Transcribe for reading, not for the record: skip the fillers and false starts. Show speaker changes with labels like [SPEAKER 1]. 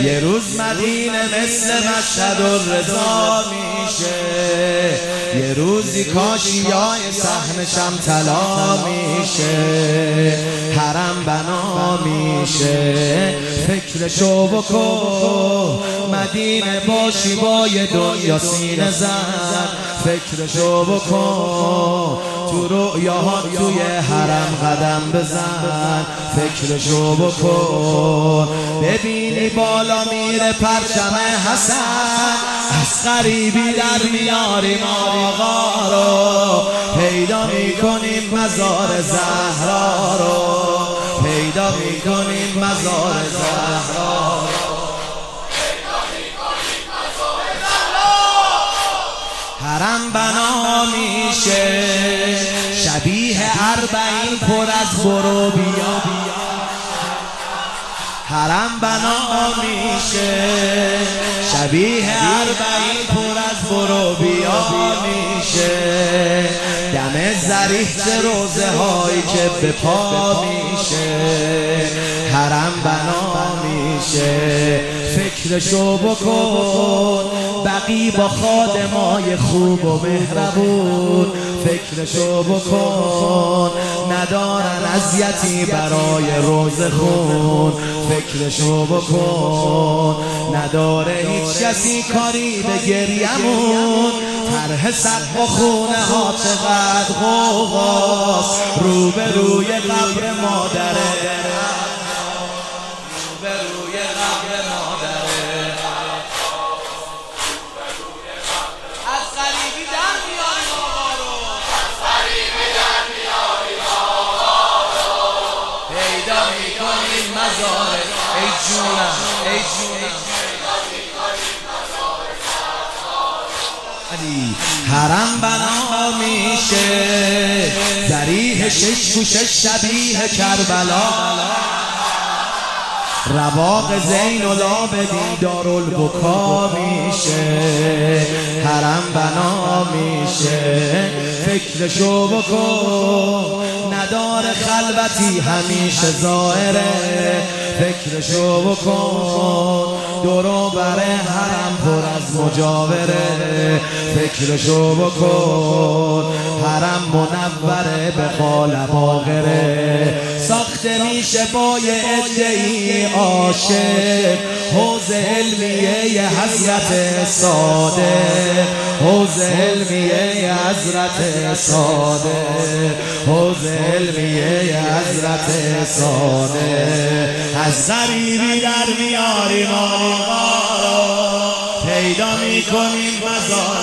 [SPEAKER 1] یه روز مدینه مثل مشهد الرضا میشه، یه روزی کاشیای صحنشم طلا میشه، حرم بنا میشه. فکرشو بکن مدینه باشی با یه دنیا سینه زن، فکرشو بکن تو رؤیاها توی حرم قدم بزن، فکرشو بکن ببینی بالا میره پرچم حسن، از غریبی در میاریم آقا رو، پیدا میکنیم مزار زهرا رو، پیدا میکنیم مزار زهرا رو. حرم بنا میشه شبیه اربعین پر از برو بیا، حرم بنا میشه شبیه اربعین پر از برو بیا میشه، دم ذریح چه روزه هایی که به پا میشه، حرم بنا میشه. فکرشو بکن بقی با خادمای خوب و مهربون، فکرشو بکن ندارن اذیتی برای روز خون، فکرشو بکن نداره هیچ کسی کاری به گریمون، طرح سقف و خونه ها چقدر غوغاست، روبروی قبر مادره، روبروی قبر مادره، از غریبی در میاریم آقا رو، از غریبی در میاریم آقا رو، پیدا میکنیم مزاره ای جونم ای جونم، حرم بنا میشه ذریح شش گوشه شبیه کربلا، رواق زین العابدین دارالبکا میشه، حرم بنا میشه. فکرشو بکن نداره خلوتی همیشه ظاهره، فکرشو بکن دورو بر حرم پر از مجاوره، فکرشو بکن حرم منوره به قال باقره، ساخته میشه با یه عده‌ای عاشق، حوض علمیه حضرت صادق، حوض علمیه حضرت صادق، حوض علمیه حضرت صادق، از غریبی در میاریم آقا رو، پیدا میکنیم مزار